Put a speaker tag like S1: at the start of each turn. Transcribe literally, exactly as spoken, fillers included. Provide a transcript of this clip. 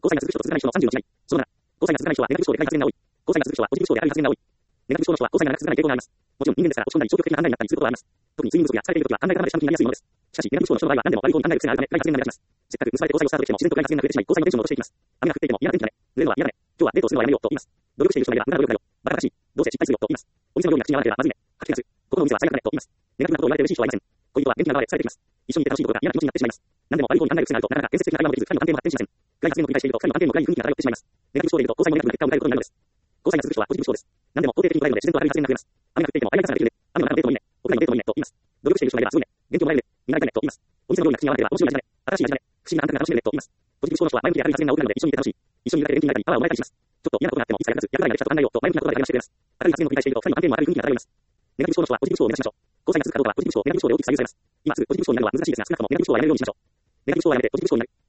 S1: 交際が続く人と続かない人のさんじゅうの違い。そのなな、交際が続かない人はネガティブ思考であり発言が多い。交際が続く人はポジティブ思考であり発言が多い。ネガティブ思考の人は交際が長く続かない傾向があります。もちろん人間ですから落ち込んだり消極的な考えになったりすることはあります。特に睡眠不足や疲れているときは考え方まで下向きになりやすいものです。しかし、ネガティブ思考の人の場合は何でも悪い方に考える癖があるため、暗い発言が目立ちます。せっかく結ばれて交際をスタートしても自然と暗い発言が増えてしまい、交際のテンションを落としていきます。雨が降っていても嫌な天気だね。濡れるのは嫌だね。今日はデートをするのはやめようと言います。努力している人がいれば無駄な努力だよ。バカらしい。どうせ失敗するよと言います。お店の料理が口に合わなければまずいね。吐き気がする。ここのお店は最悪だねと言います。ネガティブなことを言われて嬉しい人はいません。恋人は元気な側で疲れています。一緒にいて楽しいことが嫌な気持ちになってしまいます。何でも悪い方に考える癖があるとなかなか建設的な会話もできず、二人の関係も発展しません。暗い発言を繰り返していると二人の関係も暗い雰囲気が漂ってしまいます。ネガティブ思考でいると交際もネガティブな結果を迎えることになるのです。交際が続く人はポジティブ思考です。何でも肯定的に捉えるので自然と明るい発言が増えます。雨が降っていても相手がさができるね。雨の中のデートもいいね。屋外のデートもいいねと言います。努力している人がいればすごいね。元気をもらえるね。見習いたいねと言います。お店の料理が口に合わなければ面白い味だね。新しい味だね。不思議な感覚が楽しめるねと言います。ポジティブ思考の人は前向きで明るい発言が多くなるので一緒にいて楽しい。一緒にいるだけで元気になったりパワーをもらえたりします。ちょっと嫌なことがあってもいつか役立つ、役立たないのでしたと考えようと前向きなことで励ましてくれます。明るい発言を繰り返していると二人の関係も明るい雰囲気が漂います。ネガティブ思考の人はポジティブ思考を目指しましょう。交際が続くかどうかはポジティブ思考、ネガティブ思考で大きく左右されます。今すぐポジティブ思考になるのは難しいですが、少なくともネガティブ思考はやめるようにしましょう。ネガティブ思考をやめてポジティブ思考になる。